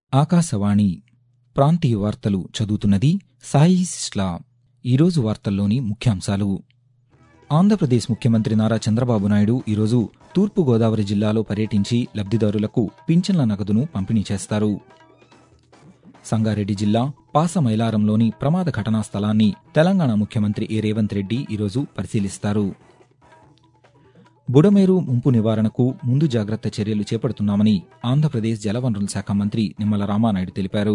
ఆకాశవాణి ప్రాంతీయ వార్తలు చదువుతున్నది సాయి సిస్లా. ఈరోజు వార్తల్లోని ముఖ్యాంశాలు. ఆంధ్రప్రదేశ్ ముఖ్యమంత్రి నారా చంద్రబాబు నాయుడు ఈరోజు తూర్పుగోదావరి జిల్లాలో పర్యటించి లబ్దిదారులకు పింఛన్ల నగదును పంపిణీ చేస్తారు. సంగారెడ్డి జిల్లా పాసమైలారంలోని ప్రమాద ఘటనా స్థలాన్ని తెలంగాణ ముఖ్యమంత్రి రేవంత్ రెడ్డి ఈరోజు పరిశీలిస్తారు. బుడమేరు ముంపు నివారణకు ముందు జాగ్రత్త చర్యలు చేపడుతున్నామని ఆంధ్రప్రదేశ్ జలవనరుల శాఖ మంత్రి నిమ్మల రామానాయుడు తెలిపారు.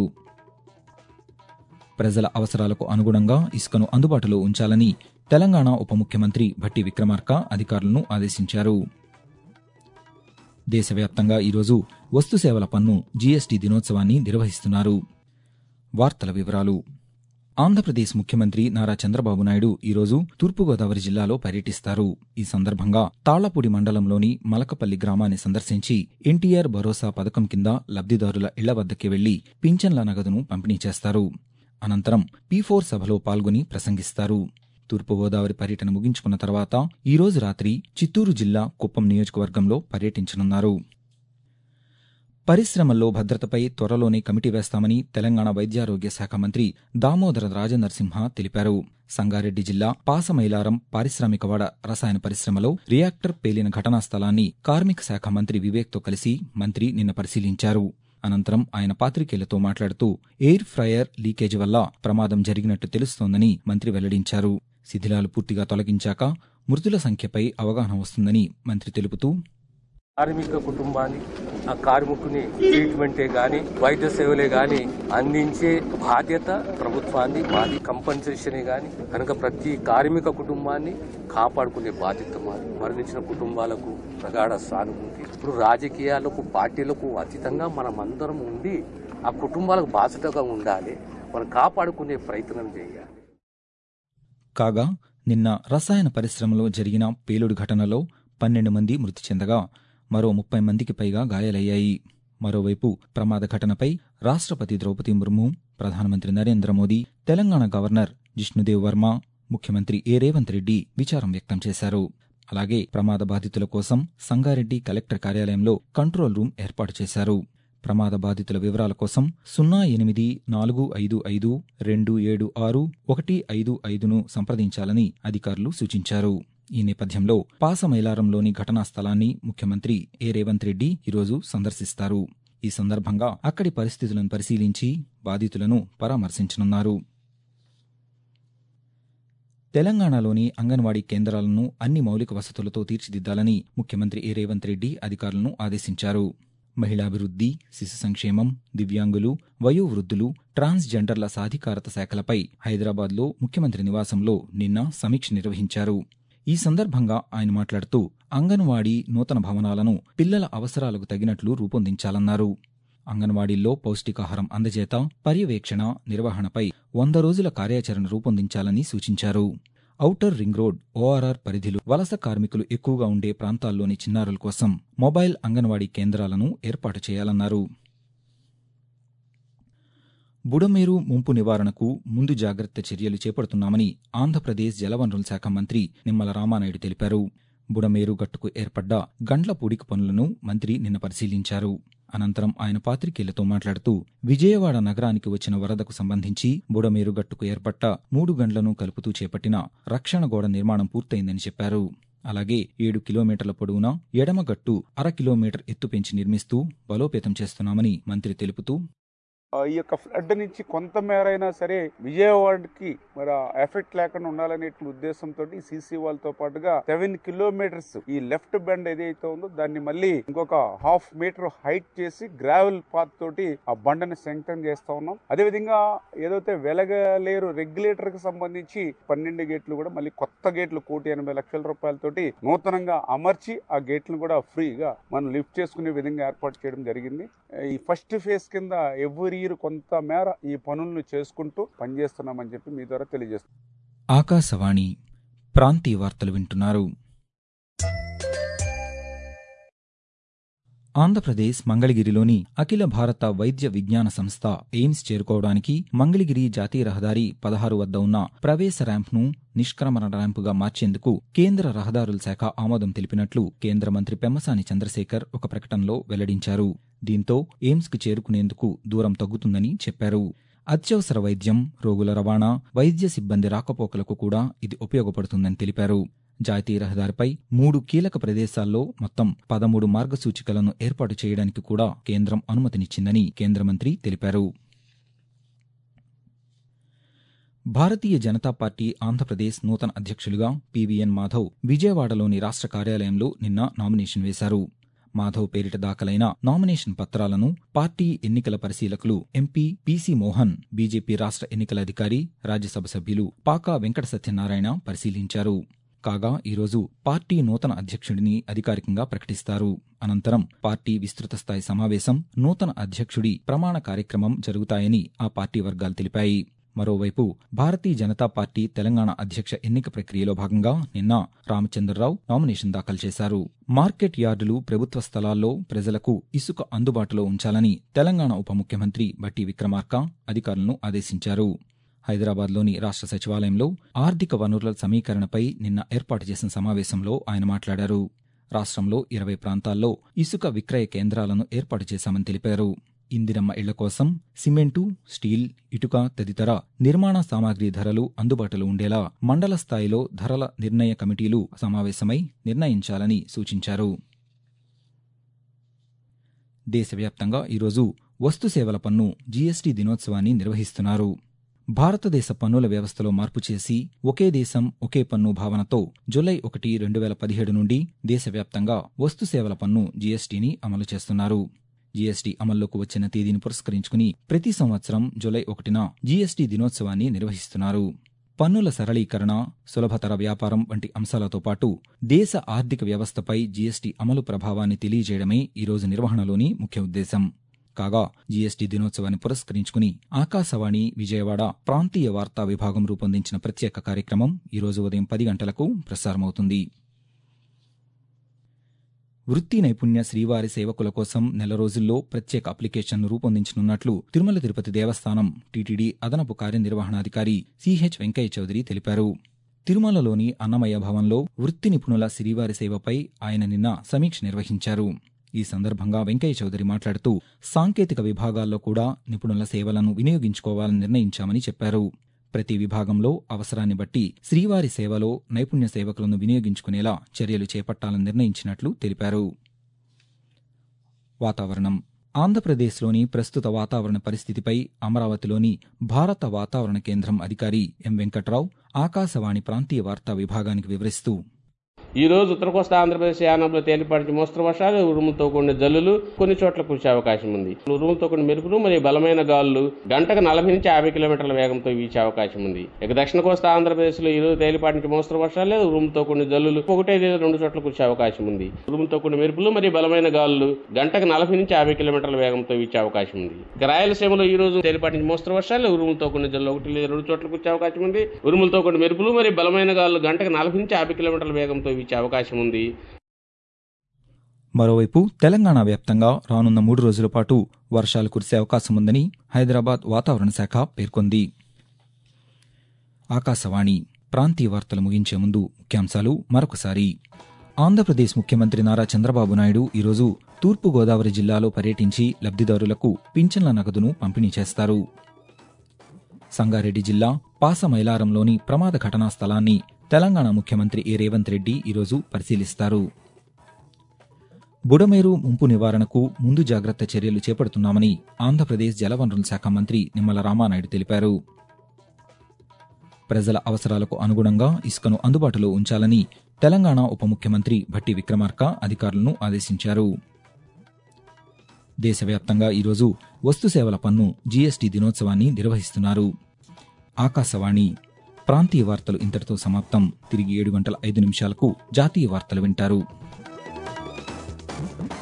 ప్రజల అవసరాలకు అనుగుణంగా ఇసుకను అందుబాటులో ఉంచాలని తెలంగాణ ఉప ముఖ్యమంత్రి భట్టి విక్రమార్క అధికారులను ఆదేశించారు. దేశవ్యాప్తంగా ఈరోజు వస్తుసేవల పన్ను జీఎస్టీ దినోత్సవాన్ని నిర్వహిస్తున్నారు. వార్తల వివరాలు. ఆంధ్రప్రదేశ్ ముఖ్యమంత్రి నారా చంద్రబాబు నాయుడు ఈరోజు తూర్పుగోదావరి జిల్లాలో పర్యటిస్తారు. ఈ సందర్భంగా తాళ్లపూడి మండలంలోని మలకపల్లి గ్రామాన్ని సందర్శించి ఎన్టీఆర్ భరోసా పథకం కింద లబ్దిదారుల ఇళ్ల వద్దకి వెళ్లి పింఛన్ల నగదును పంపిణీ చేస్తారు. అనంతరం P4 సభలో పాల్గొని ప్రసంగిస్తారు. తూర్పుగోదావరి పర్యటన ముగించుకున్న తర్వాత ఈరోజు రాత్రి చిత్తూరు జిల్లా కుప్పం నియోజకవర్గంలో పర్యటించనున్నారు. పరిశ్రమల్లో భద్రతపై త్వరలోనే కమిటీ వేస్తామని తెలంగాణ వైద్యారోగ్య శాఖ మంత్రి దామోదర రాజనరసింహ తెలిపారు. సంగారెడ్డి జిల్లా పాసమైలారం పారిశ్రామికవాడ రసాయన పరిశ్రమలో రియాక్టర్ పేలిన ఘటనా స్థలాన్ని కార్మిక శాఖ మంత్రి వివేక్తో కలిసి మంత్రి నిన్న పరిశీలించారు. అనంతరం ఆయన పాత్రికేయులతో మాట్లాడుతూ ఎయిర్ ఫ్రయర్ లీకేజ్ వల్ల ప్రమాదం జరిగినట్టు తెలుస్తోందని మంత్రి వెల్లడించారు. శిథిలాలు పూర్తిగా తొలగించాక మృతుల సంఖ్యపై అవగాహన వస్తుందని మంత్రి తెలుపుతూ, కార్మిక కుటుంబాన్ని ఆ కార్మికుని ట్రీట్మెంటే గాని వైద్య సేవలే గాని అందించే బాధ్యత ప్రభుత్వాన్ని, మాది కంపెన్సేషనే గాని కనుక ప్రతి కార్మిక కుటుంబాన్ని కాపాడుకునే బాధ్యత మాది. మరణించిన కుటుంబాలకు ప్రగాఢ సానుభూతి. ఇప్పుడు రాజకీయాలకు పార్టీలకు అతీతంగా మనమందరం ఉండి ఆ కుటుంబాలకు బాధ్యతగా ఉండాలి, మనం కాపాడుకునే ప్రయత్నం చేయాలి. కాగా నిన్న రసాయన పరిశ్రమలో జరిగిన పేలుడు ఘటనలో 12 మంది మృతి చెందగా మరో 30 మందికి పైగా గాయాలయ్యాయి. మరోవైపు ప్రమాద ఘటనపై రాష్ట్రపతి ద్రౌపది ముర్ము, ప్రధానమంత్రి నరేంద్ర మోదీ, తెలంగాణ గవర్నర్ జిష్ణుదేవ్ వర్మ, ముఖ్యమంత్రి రేవంత్ రెడ్డి విచారం వ్యక్తం చేశారు. అలాగే ప్రమాద బాధితుల కోసం సంగారెడ్డి కలెక్టర్ కార్యాలయంలో కంట్రోల్ రూమ్ ఏర్పాటు చేశారు. ప్రమాద బాధితుల వివరాల కోసం 084552761555ను సంప్రదించాలని అధికారులు సూచించారు. ఈ నేపథ్యంలో పాసమైలారంలోని ఘటనా స్థలాన్ని ముఖ్యమంత్రి రేవంత్ రెడ్డి ఈరోజు సందర్శిస్తారు. ఈ సందర్భంగా అక్కడి పరిస్థితులను పరిశీలించి బాధితులను పరామర్శించనున్నారు. తెలంగాణలోని అంగన్వాడీ కేంద్రాలను అన్ని మౌలిక వసతులతో తీర్చిదిద్దాలని ముఖ్యమంత్రి రేవంత్ రెడ్డి అధికారులను ఆదేశించారు. మహిళాభివృద్ధి, శిశు సంక్షేమం, దివ్యాంగులు, వయోవృద్ధులు, ట్రాన్స్జెండర్ల సాధికారత శాఖలపై హైదరాబాద్లో ముఖ్యమంత్రి నివాసంలో నిన్న సమీక్ష నిర్వహించారు. ఈ సందర్భంగా ఆయన మాట్లాడుతూ అంగన్వాడీ నూతన భవనాలను పిల్లల అవసరాలకు తగినట్లు రూపొందించాలన్నారు. అంగన్వాడీల్లో పౌష్టికాహారం అందజేత, పర్యవేక్షణ, నిర్వహణపై 100 రోజుల కార్యాచరణ రూపొందించాలని సూచించారు. ఔటర్ రింగ్ రోడ్, ORR పరిధిలో వలస కార్మికులు ఎక్కువగా ఉండే ప్రాంతాల్లోని చిన్నారుల కోసం మొబైల్ అంగన్వాడీ కేంద్రాలను ఏర్పాటు చేయాలన్నారు. బుడమేరు ముంపు నివారణకు ముందు జాగ్రత్త చర్యలు చేపడుతున్నామని ఆంధ్రప్రదేశ్ జలవనరుల శాఖ మంత్రి నిమ్మల రామానాయుడు తెలిపారు. బుడమేరు గట్టుకు ఏర్పడ్డ గండ్ల పూడిక పనులను మంత్రి నిన్న పరిశీలించారు. అనంతరం ఆయన పాత్రికేయులతో మాట్లాడుతూ విజయవాడ నగరానికి వచ్చిన వరదకు సంబంధించి బుడమేరు గట్టుకు ఏర్పడ్డ 3 గండ్లను కలుపుతూ చేపట్టిన రక్షణ గోడ నిర్మాణం పూర్తయిందని చెప్పారు. అలాగే 7 కిలోమీటర్ల పొడవున ఎడమగట్టు 1/2 కిలోమీటర్ ఎత్తు పెంచి నిర్మిస్తూ బలోపేతం చేస్తున్నామని మంత్రి తెలుపుతూ, ఈ యొక్క ఫ్లడ్ నుంచి కొంత మేరైనా సరే విజయవాడకి మరి ఎఫెక్ట్ లేకుండా ఉండాలనే ఉద్దేశంతో సీసీ వాళ్ళతో పాటుగా 7 కిలోమీటర్స్ ఈ లెఫ్ట్ బెండ్ ఏదైతే ఉందో దాన్ని మళ్ళీ ఇంకొక 1/2 మీటర్ హైట్ చేసి గ్రావెల్ పాత్ తోటి ఆ బండని స్ట్రెంగ్తన్ చేస్తా ఉన్నాం. అదేవిధంగా ఏదైతే వెలగలేరు రెగ్యులేటర్ కి సంబంధించి 12 గేట్లు కూడా మళ్ళీ కొత్త గేట్లు 1,80,00,000 రూపాయలతోటి నూతనంగా అమర్చి ఆ గేట్లను కూడా ఫ్రీగా మనం లిఫ్ట్ చేసుకునే విధంగా ఏర్పాటు చేయడం జరిగింది. ఈ ఫస్ట్ ఫేజ్ కింద ఎవ్రీ కొంత మేర ఈ పనులను చేసుకుంటూ పనిచేస్తున్నామని చెప్పి మీ ద్వారా తెలియజేస్తున్నాం. ఆకాశవాణి ప్రాంతీయ వార్తలు వింటున్నారు. ఆంధ్రప్రదేశ్ మంగళగిరిలోని అఖిల భారత వైద్య విజ్ఞాన సంస్థ ఎయిమ్స్ చేరుకోవడానికి మంగళగిరి జాతీయ రహదారి 16 వద్ద ఉన్న ప్రవేశ ర్యాంప్ను నిష్క్రమణ ర్యాంపుగా మార్చేందుకు కేంద్ర రహదారుల శాఖ ఆమోదం తెలిపినట్లు కేంద్ర మంత్రి పెమ్మసాని చంద్రశేఖర్ ఒక ప్రకటనలో వెల్లడించారు. దీంతో ఎయిమ్స్కు చేరుకునేందుకు దూరం తగ్గుతుందని చెప్పారు. అత్యవసర వైద్యం, రోగుల రవాణా, వైద్య సిబ్బంది రాకపోకలకు కూడా ఇది ఉపయోగపడుతుందని తెలిపారు. జాతీయ రహదారిపై 3 కీలక ప్రదేశాల్లో మొత్తం 13 మార్గసూచికలను ఏర్పాటు చేయడానికి కూడా కేంద్రం అనుమతినిచ్చిందని కేంద్ర మంత్రి తెలిపారు. భారతీయ జనతా పార్టీ ఆంధ్రప్రదేశ్ నూతన అధ్యక్షులుగా పివిఎన్ మాధవ్ విజయవాడలోని రాష్ట్ర కార్యాలయంలో నిన్న నామినేషన్ వేశారు. మాధవ్ పేరిట దాఖలైన నామినేషన్ పత్రాలను పార్టీ ఎన్నికల పరిశీలకులు ఎంపీ పీసీ మోహన్, బీజేపీ రాష్ట్ర ఎన్నికల అధికారి, రాజ్యసభ సభ్యులు పాకా వెంకట సత్యనారాయణ పరిశీలించారు. కాగా ఈరోజు పార్టీ నూతన అధ్యక్షుడిని అధికారికంగా ప్రకటిస్తారు. అనంతరం పార్టీ విస్తృత స్థాయి సమావేశం, నూతన అధ్యక్షుడి ప్రమాణ కార్యక్రమం జరుగుతాయని ఆ పార్టీ వర్గాలు తెలిపాయి. మరోవైపు భారతీయ జనతా పార్టీ తెలంగాణ అధ్యక్ష ఎన్నిక ప్రక్రియలో భాగంగా నిన్న రామచంద్రరావు నామినేషన్ దాఖలు చేశారు. మార్కెట్ యార్డులు, ప్రభుత్వ స్థలాల్లో ప్రజలకు ఇసుక అందుబాటులో ఉంచాలని తెలంగాణ ఉప ముఖ్యమంత్రి భట్టి విక్రమార్క అధికారులను ఆదేశించారు. హైదరాబాద్లోని రాష్ట్ర సచివాలయంలో ఆర్థిక వనరుల సమీకరణపై నిన్న ఏర్పాటు చేసిన సమావేశంలో ఆయన మాట్లాడారు. రాష్ట్రంలో 20 ప్రాంతాల్లో ఇసుక విక్రయ కేంద్రాలను ఏర్పాటు చేశామని తెలిపారు. ఇందిరమ్మ ఇళ్ల కోసం సిమెంటు, స్టీల్, ఇటుక తదితర నిర్మాణ సామాగ్రి ధరలు అందుబాటులో ఉండేలా మండల స్థాయిలో ధరల నిర్ణయ కమిటీలు సమావేశమై నిర్ణయించాలని సూచించారు. దేశవ్యాప్తంగా ఈరోజు వస్తుసేవల పన్ను జీఎస్టీ దినోత్సవాన్ని నిర్వహిస్తున్నారు. భారతదేశ పన్నుల వ్యవస్థలో మార్పు చేసి ఒకే దేశం ఒకే పన్ను భావనతో జూలై 1, 2017 నుండి దేశవ్యాప్తంగా వస్తుసేవల పన్ను జీఎస్టీని అమలు చేస్తున్నారు. జీఎస్టీ అమల్లోకి వచ్చిన తేదీని పురస్కరించుకుని ప్రతి సంవత్సరం జూలై 1న జీఎస్టీ దినోత్సవాన్ని నిర్వహిస్తున్నారు. పన్నుల సరళీకరణ, సులభతర వ్యాపారం వంటి అంశాలతో పాటు దేశ ఆర్థిక వ్యవస్థపై జీఎస్టీ అమలు ప్రభావాన్ని తెలియజేయడమే ఈరోజు నిర్వహణలోని ముఖ్య ఉద్దేశం. కాగా జీఎస్టీ దినోత్సవాన్ని పురస్కరించుకుని ఆకాశవాణి విజయవాడ ప్రాంతీయ వార్తా విభాగం రూపొందించిన ప్రత్యేక కార్యక్రమం ఈరోజు ఉదయం 10 గంటలకు ప్రసారమవుతుంది. వృత్తి నైపుణ్య శ్రీవారి సేవకుల కోసం నెల రోజుల్లో ప్రత్యేక అప్లికేషన్ను రూపొందించనున్నట్లు తిరుమల తిరుపతి దేవస్థానం టీటీడీ అదనపు కార్యనిర్వహణాధికారి సిహెచ్ వెంకయ్య చౌదరి తెలిపారు. తిరుమలలోని అన్నమయ్య భవన్లో వృత్తి నిపుణుల శ్రీవారి సేవపై ఆయన నిన్న సమీక్ష నిర్వహించారు. ఈ సందర్భంగా వెంకయ్య చౌదరి మాట్లాడుతూ సాంకేతిక విభాగాల్లో కూడా నిపుణుల సేవలను వినియోగించుకోవాలని నిర్ణయించామని చెప్పారు. ప్రతి విభాగంలో అవసరాన్ని బట్టి శ్రీవారి సేవలో నైపుణ్య సేవకులను వినియోగించుకునేలా చర్యలు చేపట్టాలని నిర్ణయించినట్లు తెలిపారు. వాతావరణం. ఆంధ్రప్రదేశ్లోని ప్రస్తుత వాతావరణ పరిస్థితిపై అమరావతిలోని భారత వాతావరణ కేంద్రం అధికారి ఎం వెంకట్రావు ఆకాశవాణి ప్రాంతీయ వార్తా విభాగానికి వివరిస్తూ, ఈ రోజు ఉత్తర కోస్తా ఆంధ్రప్రదేశ్ యానంలో తేలిపాటి మోస్తరు వర్షాలు, ఉరుములతో కూడిన జల్లులు కొన్ని చోట్ల కురిసే అవకాశం ఉంది. ఉరుములతో కూడిన మెరుపులు మరియు బలమైన గాలులు గంటకు 40 నుంచి 50 కిలోమీటర్ల వేగంతో వీచే అవకాశం ఉంది. ఇక దక్షిణ కోస్తా ఆంధ్రప్రదేశ్ లో ఈ రోజు తేలిపాటి నుంచి మోస్తరు వర్షాలు లేదు, ఉరుములతో కూడిన జల్లులు 1-2 చోట్ల కురిసే అవకాశం ఉంది. ఉరుములతో కూడిన మెరుపులు మరియు బలమైన గాలులు గంటకు 40 నుంచి 50 కిలోమీటర్ల వేగంతో వీచే అవకాశం ఉంది. ఇక రాయలసీమలో ఈ రోజు తేలిపాటి నుంచి మోస్తరు వర్షాలు, ఉరుములతో కూడిన జల్లు 1-2 చోట్ల కురిసే అవకాశం ఉంది. ఉరుములతో కూడిన మెరుపులు మరియు బలమైన గాలులు గంటకు 40 నుంచి 50 కిలోమీటర్ల వేగంతో వీచే అవకాశం ఉంది. మరోవైపు తెలంగాణ వ్యాప్తంగా రానున్న 3 రోజుల పాటు వర్షాలు కురిసే అవకాశం ఉందని హైదరాబాద్ వాతావరణ శాఖ పేర్కొంది. ఆకాశవాణి ప్రాంతీయ వార్తలు ముగించే ముందు ముఖ్యాంశాలు మరొకసారి. ఆంధ్రప్రదేశ్ ముఖ్యమంత్రి నారా చంద్రబాబు నాయుడు ఈరోజు తూర్పుగోదావరి జిల్లాలో పర్యటించి లబ్ధిదారులకు పింఛన్ల నగదును పంపిణీ చేస్తారు. సంగారెడ్డి జిల్లా పాసమైలారంలోని ప్రమాద ఘటనా స్థలాన్ని తెలంగాణ ముఖ్యమంత్రి రేవంత్ రెడ్డి ఈరోజు పరిశీలిస్తారు. బుడమేరు ముంపు నివారణకు ముందు జాగ్రత్త చర్యలు చేపడుతున్నామని ఆంధ్రప్రదేశ్ జలవనరుల శాఖ మంత్రి నిమ్మల రామానాయుడు తెలిపారు. ప్రజల అవసరాలకు అనుగుణంగా ఇసుకను అందుబాటులో ఉంచాలని తెలంగాణ ఉప ముఖ్యమంత్రి భట్టి విక్రమార్క అధికారులను ఆదేశించారు. దేశవ్యాప్తంగా ఈరోజు వస్తుసేవల పన్ను జీఎస్టీ దినోత్సవాన్ని నిర్వహిస్తున్నారు. ఆకాశవాణి ప్రాంతీయ వార్తలు ఇంతటితో సమాప్తం. తిరిగి 7:05 జాతీయ వార్తలు వింటారు.